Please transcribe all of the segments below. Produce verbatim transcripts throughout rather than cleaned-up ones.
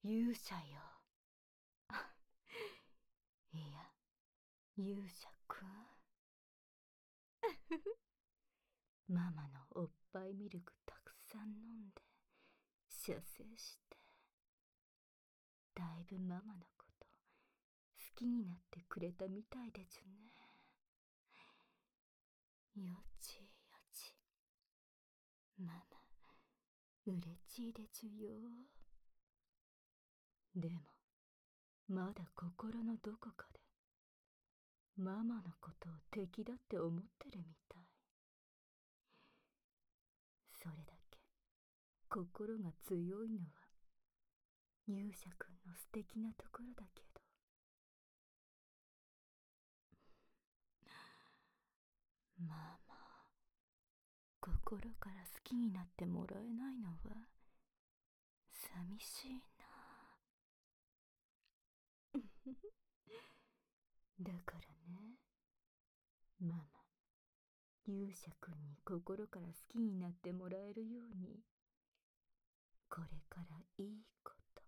勇者よ。いや、勇者くん。ママのおっぱいミルクたくさん飲んで、射精して、だいぶママのこと好きになってくれたみたいでちゅね。よちよち。ママ、嬉しいでちゅよ。でも、まだ心のどこかで、ママのことを敵だって思ってるみたい。それだけ、心が強いのは、勇者くんの素敵なところだけど。ママ、心から好きになってもらえないのは寂しいな。だからね、ママ、勇者くんに心から好きになってもらえるように、これからいいこと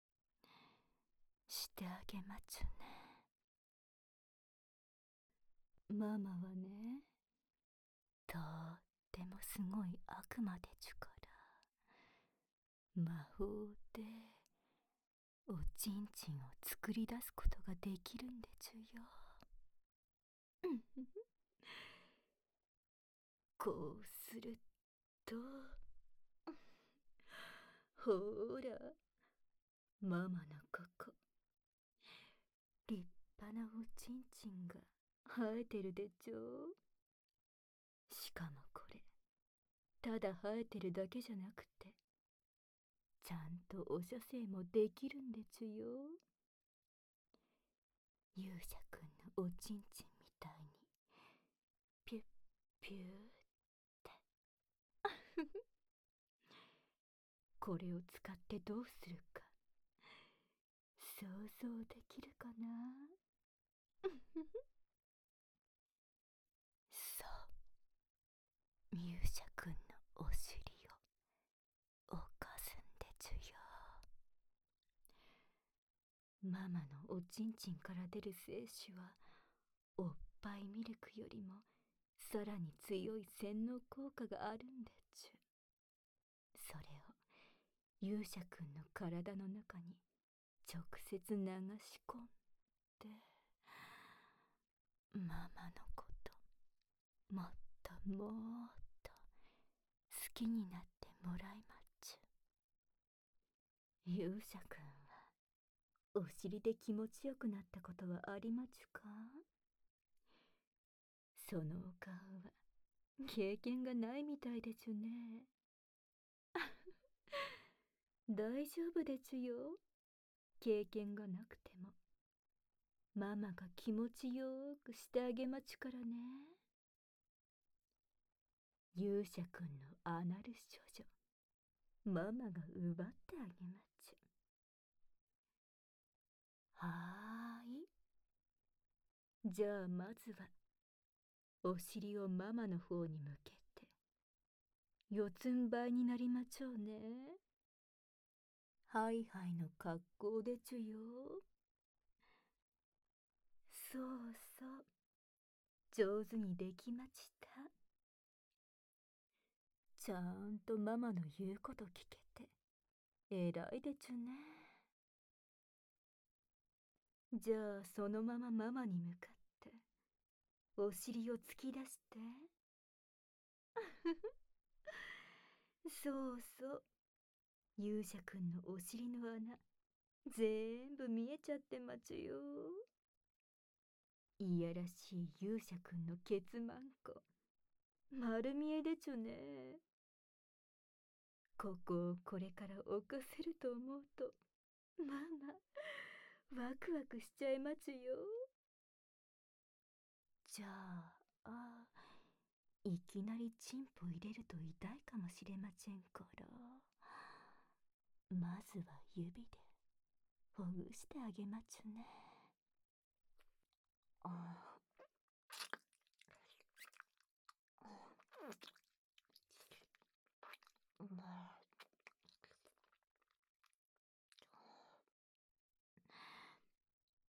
してあげまちゅね。ママはね、とってもすごい悪魔でちゅから、魔法でおちんちんを作り出すことができるんでちゅよ。こうすると、ほーら、ママのここ、立派なおちんちんが生えてるでちょう。しかもこれ、ただ生えてるだけじゃなくて、ちゃんとお射精もできるんでちゅよ。勇者くんのおちんちんみたいに、ピュッピューって。これを使ってどうするか、想像できるかな。そう、勇者くんのお尻を犯すんでちゅよ。ママのおちんちんから出る精子は、おっぱいミルクよりもさらに強い洗脳効果があるんでちゅ。それを勇者くんの体の中に直接流し込んで、ママのこともっともっと好きになってもらいまちゅ。勇者くんはお尻で気持ちよくなったことはありまちゅか？そのお顔は経験がないみたいでちゅね。大丈夫でちゅよ。経験がなくてもママが気持ちよーくしてあげまちゅからね。勇者くんのアナル少女、ママが奪ってあげまちゅ。はーい。じゃあまずはお尻をママの方に向けて四つん這いになりまちょうね。ハイハイの格好でちゅよ。そうそう、上手にできました。ちゃんとママの言うこと聞けて偉いでちゅね。じゃあそのままママに向かってお尻を突き出して。そうそう、勇者くんのお尻の穴ぜんぶ見えちゃってまちゅよ。いやらしい勇者くんのケツマンコ丸見えでちゅね。ここをこれから犯せると思うとママワクワクしちゃいまちゅよ。じゃあ、あいきなりチンポ入れると痛いかもしれませんから、まずは指でほぐしてあげまちゅね。あ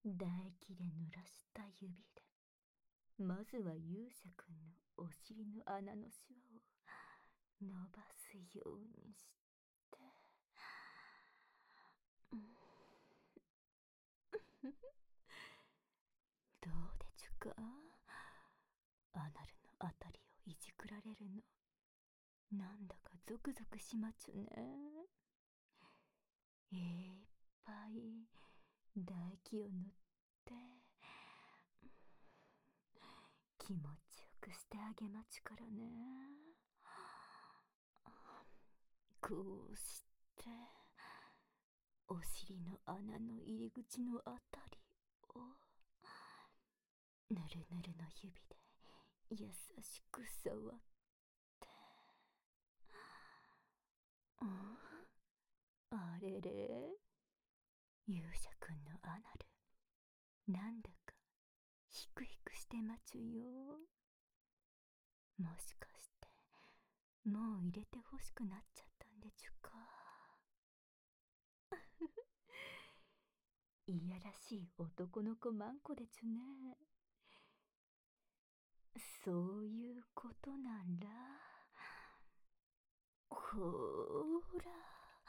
唾液で濡らした指で、まずは勇者くんのお尻の穴のシワを伸ばすようにして、うん、どうでちゅか、アナルのあたりをいじくられるの、なんだかゾクゾクしまちゅね。いっぱい唾液を塗って、気持ちよくしてあげまちゅからね。こうして、お尻の穴の入り口のあたりを、ぬるぬるの指で優しく触って、うん、あれれ、勇者くんのアナル、なんだかヒクヒクしてまちゅよ。もしかしてもう入れてほしくなっちゃったんでちゅか。いやらしい男の子マンコでちゅね。そういうことなら、ほーら、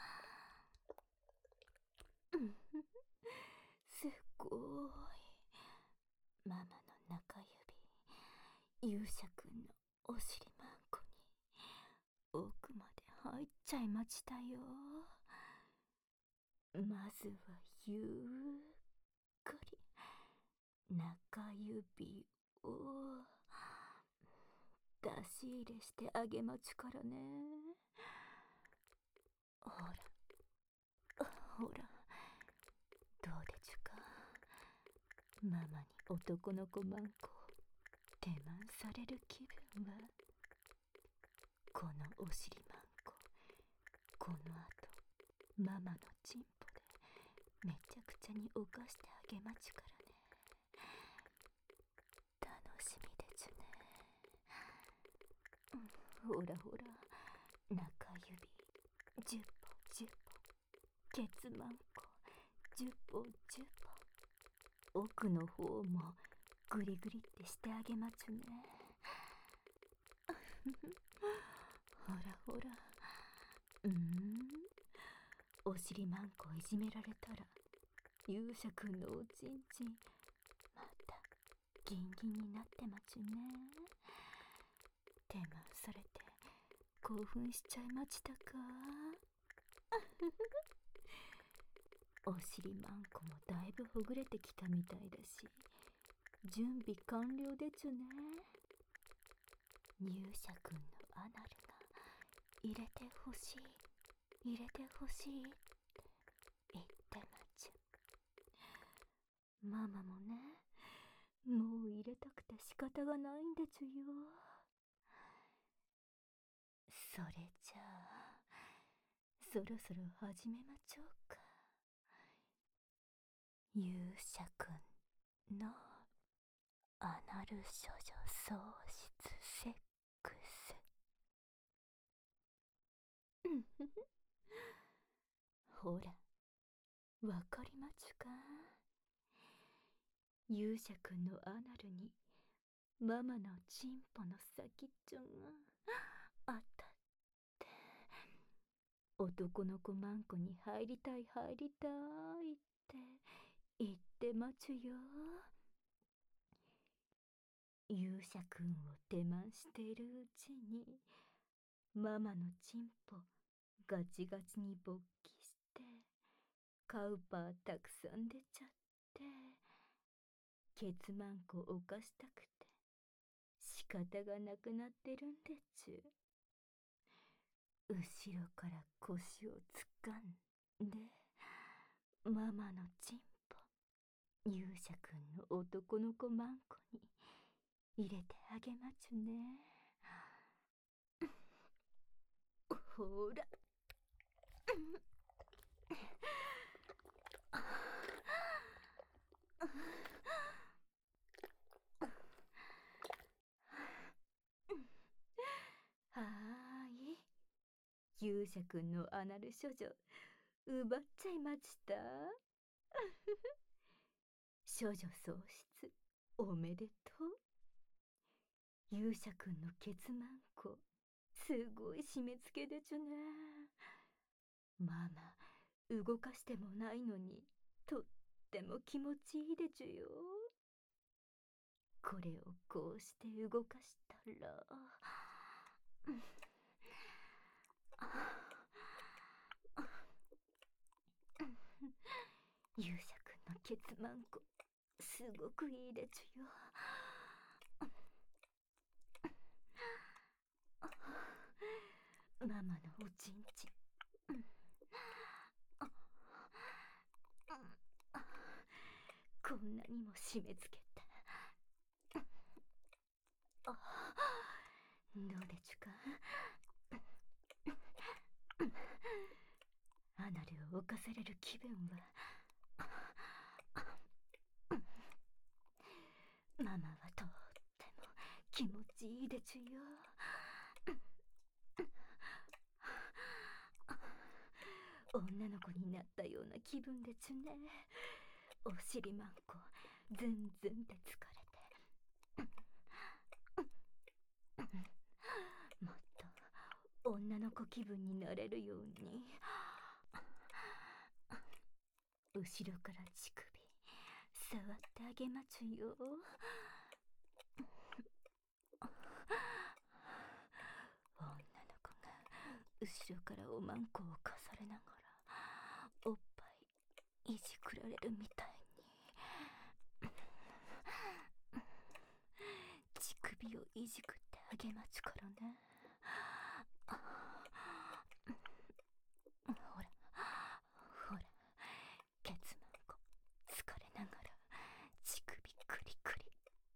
すごい。ママの中指、勇者くんのお尻マンコに奥まで入っちゃいましたよ。まずはゆっくり中指を出し入れしてあげまちゅからね。ほらほら、どうでちゅか、ママに男の子マンコを手満される気分は。このお尻マンコ、この後ママのチンポでめちゃくちゃに犯してあげまちゅからね。楽しみでちゅね。ほらほら、中指じゅっぽんじゅっぽん、ケツマンコじゅっぽんじゅっぽん、奥の方もグリグリってしてあげまちゅね。ほらほら、うーん、お尻マンコいじめられたら勇者くんのおちんちんまたギンギンになってまちゅね。手満されて興奮しちゃいましたか。お尻マンコもだいぶほぐれてきたみたいだし、準備完了でちゅね。勇者くんのアナルが入れてほしい入れてほしいって言ってまちゅ。ママもね、もう入れたくて仕方がないんでちゅよ。それじゃあそろそろ始めまちょうか。勇者くんのアナル処女喪失セックス。ほら、わかりまちゅか。勇者くんのアナルにママのチンポの先っちょが当たって、男の子マンコに入りたい入りたいって言ってまちゅよ。勇者くんを手満しているうちにママのチンポガチガチに勃起してカウパーたくさん出ちゃって、ケツマンコを犯したくて仕方がなくなってるんでちゅ。後ろから腰を掴んでママのチンポ勇者くんの男の子マンコに入れてあげまちゅね。ほらはーい、勇者くんのアナル処女奪っちゃいました。 処女喪失おめでとう。勇者くんのケツマンコすごい締め付けでちゅね。まあまあ動かしてもないのにとっても気持ちいいでちゅよ。これをこうして動かしたら、うん、勇者くんのケツマンコすごくいいでちゅよ。ママのおちんちん、うん、こんなにも締め付けて、あ、どうでちゅか。アナルを犯される気分は、ママはとっても気持ちいいでちゅよ。女の子になったような気分でちゅね。お尻マンコズンズンって疲れて、もっと女の子気分になれるように、後ろから乳首触ってあげまちゅよ。女の子が後ろからおまんこをかされながらおっぱいいじくられるみたいに、乳首をいじくってあげまちゅからね。ほらほら、ケツマンコ疲れながら乳首クリクリ。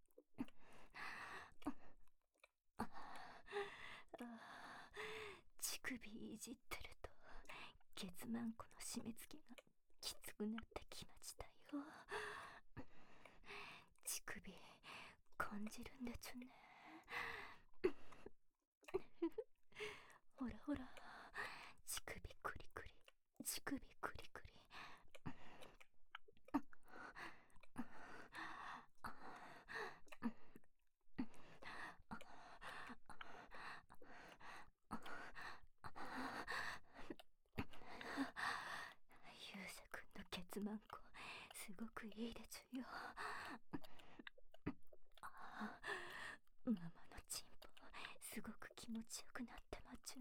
乳首いじってるとケツマンコの締め付けがきつくなってきましたよ。乳首感じるんでちゅね。ほらほら、乳首クリクリ、乳首クリクリ。勇者くんのケツマンコすごくいいでちゅよ。ママのチンポすごく気持ちよくなってまちゅ。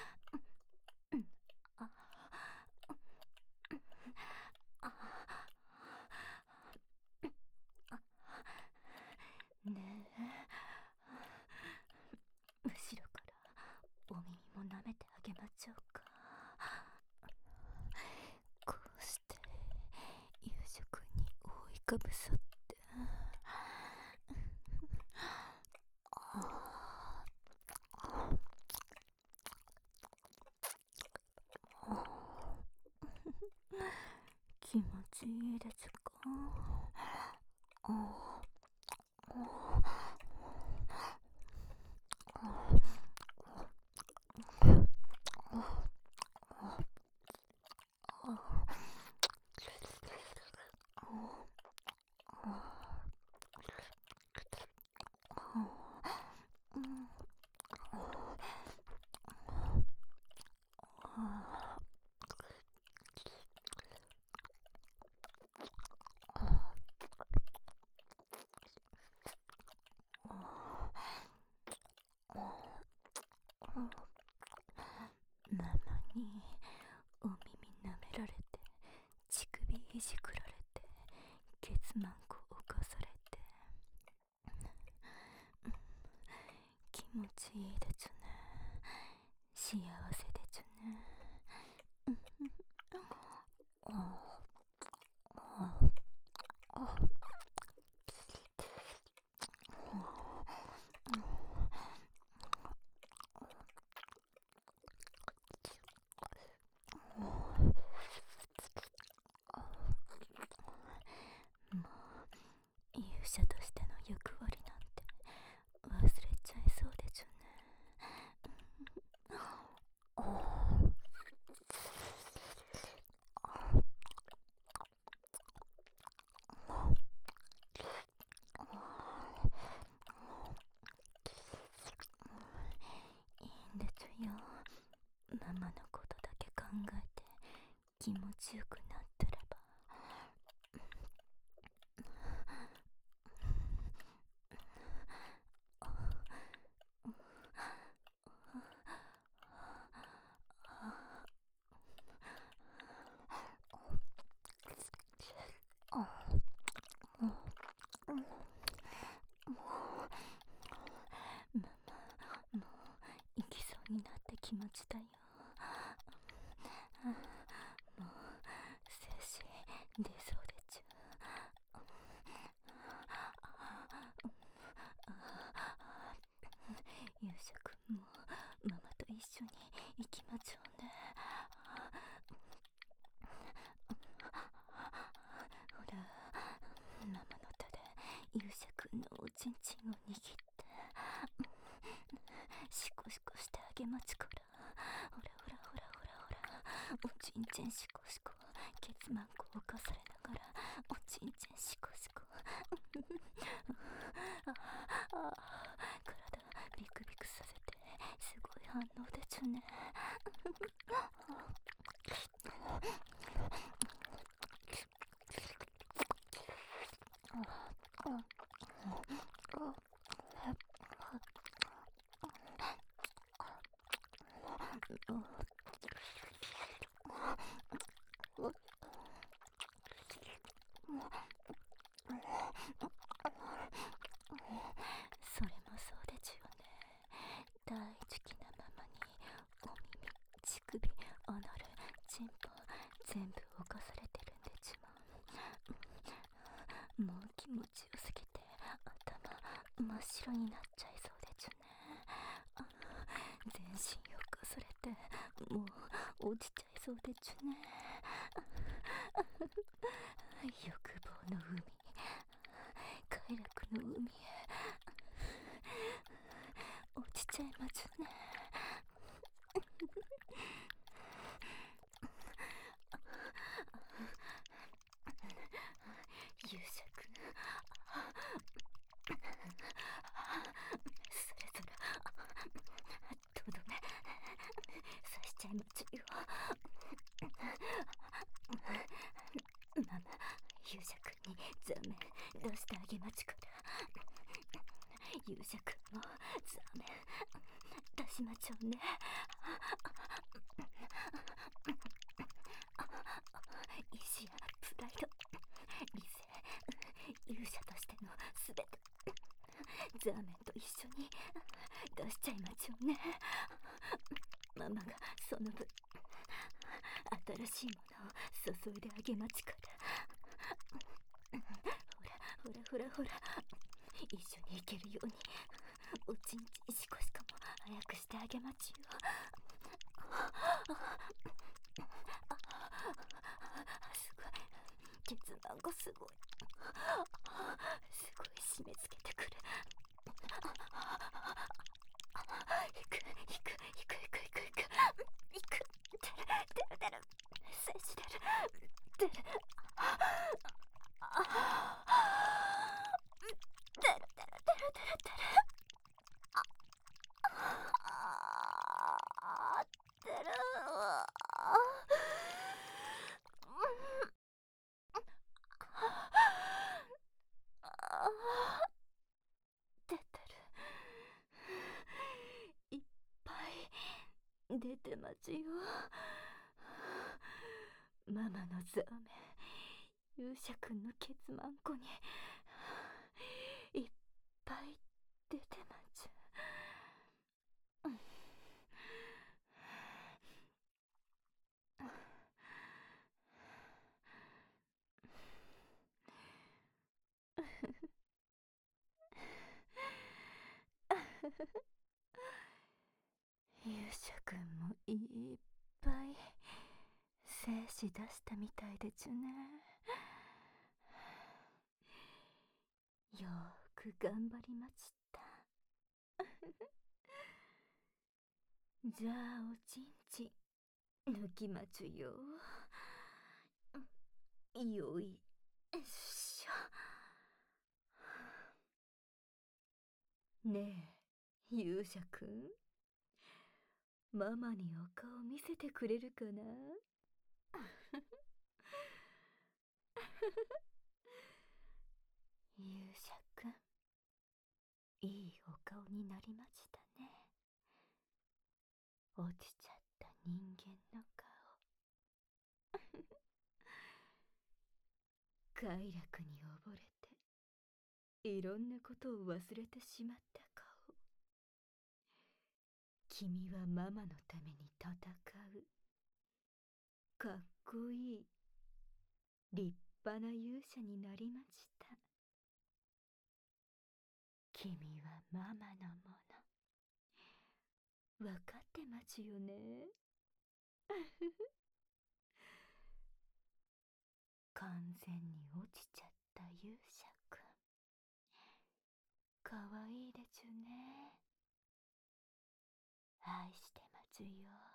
ねえ、後ろからお耳も舐めてあげまちょうか。こうして勇者くんに覆いかぶさって、気持ちいいですか。 えて気持ちよくなったらば、もう行きそうになった気持ちだよ。もう精子出そうでちゅ。勇者くんもママと一緒に行きまちょうね。ほら、ママの手で勇者くんのおちんちんを握ってシコシコしてあげまちから。ほらほらほらほらほら、おちんちんシコシコ、ケツマンコをかされながらおちんちんシコシコああ、体ビクビクさせてすごい反応でちゅね。それもそうでちゅよね。大好きなママにお耳、乳首、アナル、チンポ全部犯されてるんでちゅもん。もう気持ちよすぎて頭真っ白になっちゃいそうでちゅね。全身犯されてもう落ちちゃいそうでちゅね。欲望の海、快楽の海へ落ちちゃいまちゅね。勇者くん、それぞれとどめ刺しちゃいまちゅよ。ママ、勇者くんにザメ出してあげまちから。勇者くんもザメ出しまちょうね。意志やプライド、理性、勇者としてのすべてザーメンと一緒に出しちゃいまちょうね。ママがその分新しいものを注いであげまちから。ほらほらほらほら、一緒に行けるようにおちんちんシコシコも早くしてあげまちよ。すごい、ケツマンコすごい、すごい締め付けてくる。いくいくいくいくいくいくいくいく、出る出る出る、精子出る出る、出る出る出る出る出る出る、あー出る、出てる、いっぱい出てまちよ。ママのザーメン、勇者くんのケツマンコにいっぱい出てまちゅ。勇者くんもいっぱい精子出したみたいでちゅね。よーく頑張りまちった。じゃあおちんちん抜きまちゅよ。よいしょ。ねえ勇者くん、 ママにお顔見せてくれるかな。勇者くん、いいお顔になりましたね。落ちちゃった人間の顔。快楽に溺れていろんなことを忘れてしまった顔。君はママのために戦うかっこいい立派な勇者になりました。君はママのもの、わかってますよね。完全に落ちちゃった勇者くん、かわいいでちゅね。愛してますよ。